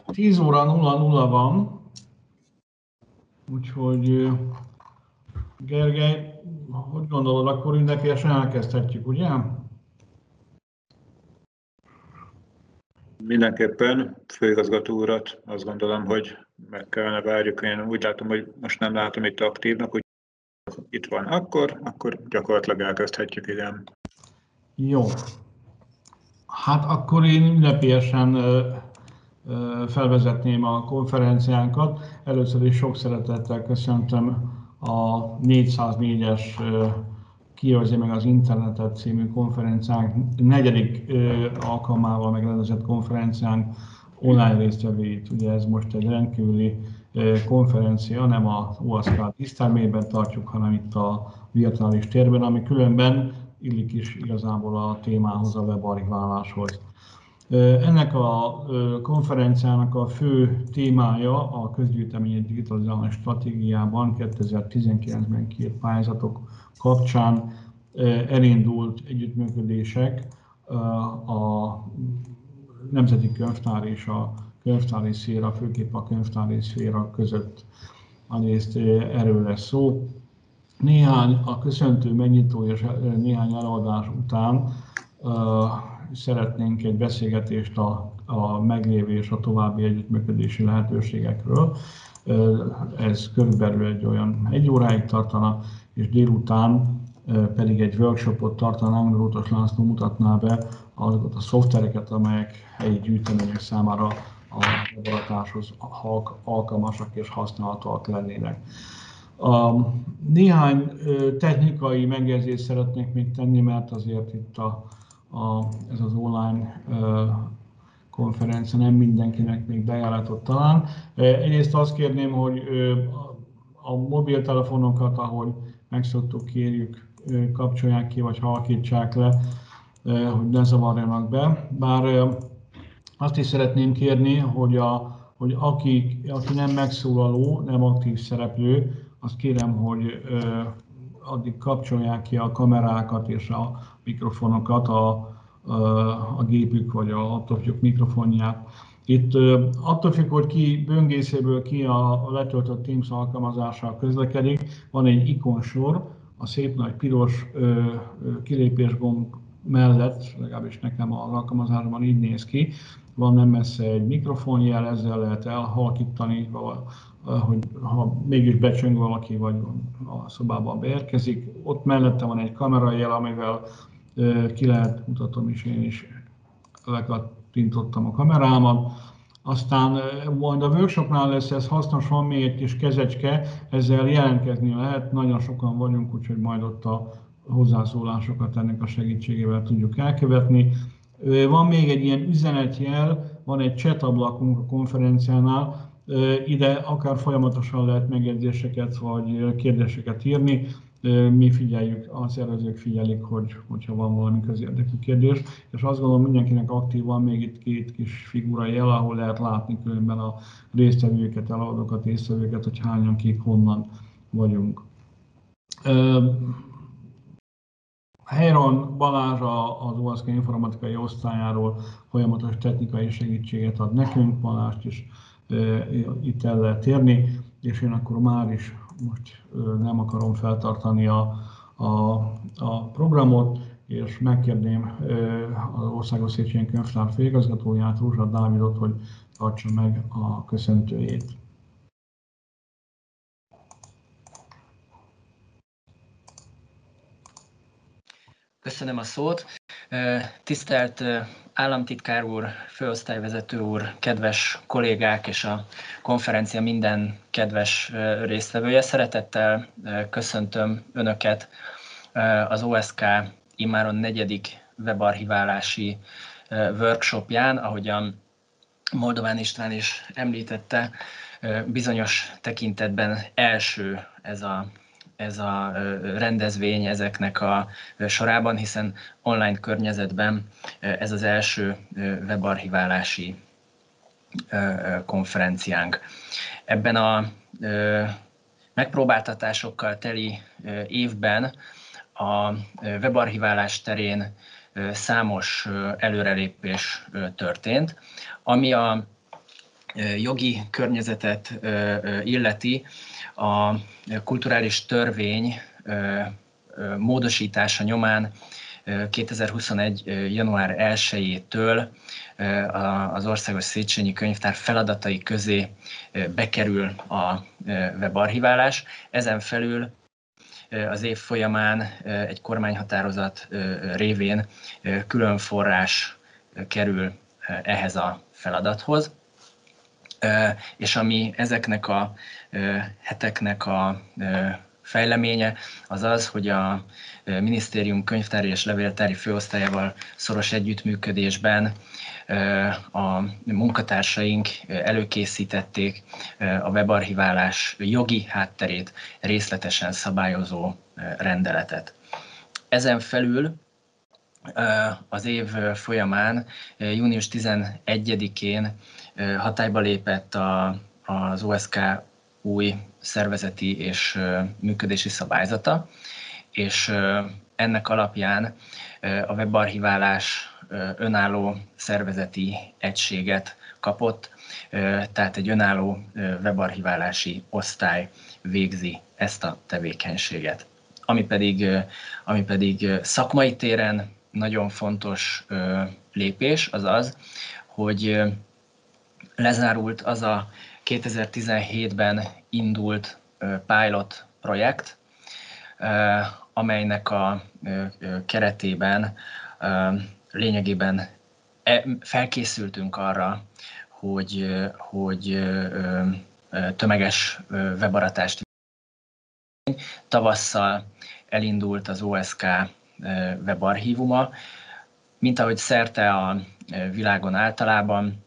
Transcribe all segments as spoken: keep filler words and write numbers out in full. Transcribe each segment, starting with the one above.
tíz óra nulla nulla van, úgyhogy Gergely, hogy gondolod, akkor ünnepélyesen elkezdhetjük, ugye? Mindenképpen főigazgató urat azt gondolom, hogy meg kellene várjuk. Én úgy látom, hogy most nem látom itt aktívnak, hogy itt van akkor, akkor gyakorlatilag elkezdhetjük, igen. Jó. Hát akkor én ünnepélyesen felvezetném a konferenciánkat. Először is sok szeretettel köszöntöm a négyszáznégyes Kiőrzi meg az internetet című konferenciánk negyedik alkalmával megrendezett konferenciánk online résztvevőit. Ugye ez most egy rendkívüli konferencia, nem az o es ká dísztermében tartjuk, hanem itt a virtuális térben, ami különben illik is igazából a témához, a webarchiváláshoz. Ennek a konferenciának a fő témája a közgyűjteményi digitalizálás stratégiában kétezer-tizenkilencben kiírt pályázatok kapcsán elindult együttműködések a Nemzeti Könyvtár és a könyvtári szféra, főképp a könyvtári szféra között részt erről lesz szó. Néhány a köszöntő, megnyitó és néhány előadás után uh, szeretnénk egy beszélgetést a, a meglévő és a további együttműködési lehetőségekről. Uh, ez körülbelül egy olyan egy óráig tartana, és délután uh, pedig egy workshopot tartanánk, Rótos László mutatná be azokat a szoftvereket, amelyek helyi gyűjtemények számára a laboratáshoz alkalmasak és használhatóak lennének. A néhány technikai megjegyzést szeretnék még tenni, mert azért itt a, a, ez az online konferencia nem mindenkinek még bejáratott talán. Egyrészt azt kérném, hogy a mobiltelefonokat, ahogy megszoktuk, kérjük, kapcsolják ki, vagy halkítsák le, hogy ne zavarjanak be. Bár azt is szeretném kérni, hogy, a, hogy aki, aki nem megszólaló, nem aktív szereplő, azt kérem, hogy ö, addig kapcsolják ki a kamerákat és a mikrofonokat, a, a, a gépük vagy a laptopjuk mikrofonját. Itt ö, attól függ, hogy ki böngészőből ki a, a letöltött Teams alkalmazással közlekedik, van egy ikonsor, a szép nagy piros ö, ö, kilépésgomb mellett, legalábbis nekem az alkalmazásban így néz ki, van nem messze egy mikrofonjel, ezzel lehet elhalkítani, hogy ha mégis becsöng valaki, vagy a szobában beérkezik. Ott mellette van egy kamerajel, amivel ki lehet, mutatom is, én is lekattintottam a kamerámat. Aztán majd a workshopnál lesz ez hasznos, van még egy kis kezecske, ezzel jelentkezni lehet, nagyon sokan vagyunk, úgyhogy majd ott a hozzászólásokat ennek a segítségével tudjuk elkövetni. Van még egy ilyen üzenetjel, van egy chat ablakunk a konferenciánál, ide akár folyamatosan lehet megjegyzéseket vagy kérdéseket írni. Mi figyeljük, a szervezők figyelik, hogy, hogyha van valami közérdekű kérdés, és azt gondolom mindenkinek aktív van még itt két kis figura jel, ahol lehet látni különben a résztvevőket, eladókat, résztvevőket, hogy hányan, kik, honnan vagyunk. Helyron Balázs az o es ká informatikai osztályáról folyamatos technikai segítséget ad nekünk, Balást is e, itt el lehet érni, és én akkor már is most e, nem akarom feltartani a, a, a programot, és megkérném e, az Országos Széchenyi Könyvtár főigazgatóját, Rózsa Dávidot, hogy tartsa meg a köszöntőjét. Köszönöm a szót. Tisztelt államtitkár úr, főosztályvezető úr, kedves kollégák és a konferencia minden kedves résztvevője, szeretettel köszöntöm Önöket az o es ká immáron negyedik webarchiválási workshopján. Ahogyan Moldován István is említette, bizonyos tekintetben első ez a ez a rendezvény ezeknek a sorában, hiszen online környezetben ez az első webarchiválási konferenciánk. Ebben a megpróbáltatásokkal teli évben a webarchiválás terén számos előrelépés történt, ami a jogi környezetet illeti, a kulturális törvény módosítása nyomán kétezer-huszonegy. január elsejétől az Országos Széchenyi Könyvtár feladatai közé bekerül a webarchiválás. Ezen felül az év folyamán egy kormányhatározat révén külön forrás kerül ehhez a feladathoz, és ami ezeknek a heteknek a fejleménye az az, hogy a minisztérium könyvtári és levéltári főosztályával szoros együttműködésben a munkatársaink előkészítették a webarchiválás jogi hátterét részletesen szabályozó rendeletet. Ezen felül az év folyamán június tizenegyedikén hatályba lépett a, az o es ká új szervezeti és működési szabályzata, és ennek alapján a webarchiválás önálló szervezeti egységet kapott, tehát egy önálló webarchiválási osztály végzi ezt a tevékenységet. Ami pedig, ami pedig szakmai téren nagyon fontos lépés az az, hogy lezárult az a kétezer-tizenhétben indult pilot projekt, amelynek a keretében lényegében felkészültünk arra, hogy, hogy tömeges webaratást. Tavasszal elindult az o es ká webarchívuma, mint ahogy szerte a világon általában,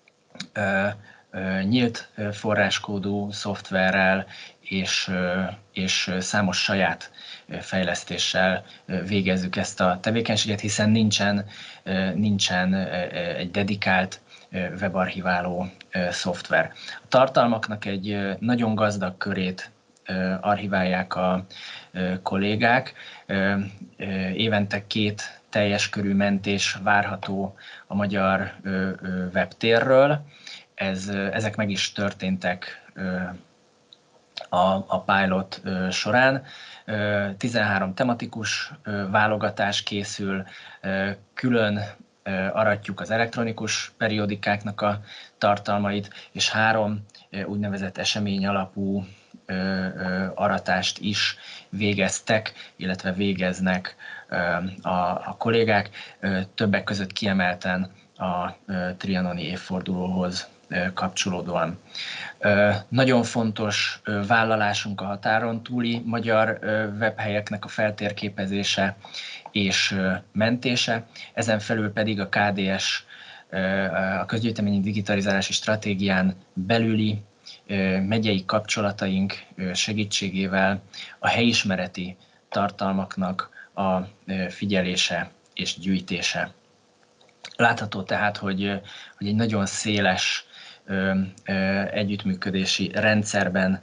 nyílt forráskódú szoftverrel és, és számos saját fejlesztéssel végezzük ezt a tevékenységet, hiszen nincsen, nincsen egy dedikált webarchiváló szoftver. A tartalmaknak egy nagyon gazdag körét archiválják a kollégák. Évente két teljes körű mentés várható a magyar webtérről. Ez, ezek meg is történtek a, a pilot során. tizenhárom tematikus válogatás készül, külön aratjuk az elektronikus periódikáknak a tartalmait, és három úgynevezett esemény alapú aratást is végeztek, illetve végeznek a, a kollégák, többek között kiemelten a trianoni évfordulóhoz kapcsolódóan. Nagyon fontos vállalásunk a határon túli magyar webhelyeknek a feltérképezése és mentése, ezen felül pedig a ká dé es, a közgyűjteményi digitalizálási stratégián belüli megyei kapcsolataink segítségével a helyismereti tartalmaknak a figyelése és gyűjtése. Látható tehát, hogy, hogy egy nagyon széles együttműködési rendszerben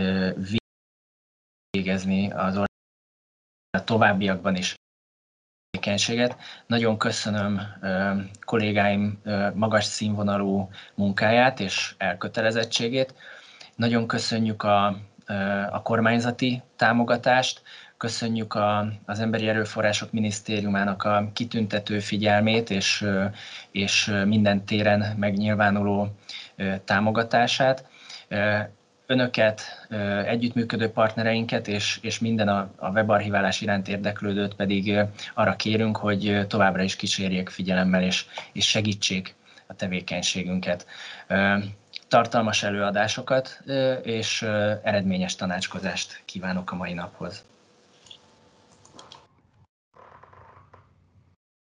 végezni az ország a továbbiakban is tevékenységet. Nagyon köszönöm kollégáim magas színvonalú munkáját és elkötelezettségét. Nagyon köszönjük a, a kormányzati támogatást, köszönjük a, az Emberi Erőforrások Minisztériumának a kitüntető figyelmét és, és minden téren megnyilvánuló támogatását. Önöket, együttműködő partnereinket és, és minden a, a webarchiválás iránt érdeklődőt pedig arra kérünk, hogy továbbra is kísérjék figyelemmel és, és segítsék a tevékenységünket. Tartalmas előadásokat és eredményes tanácskozást kívánok a mai naphoz.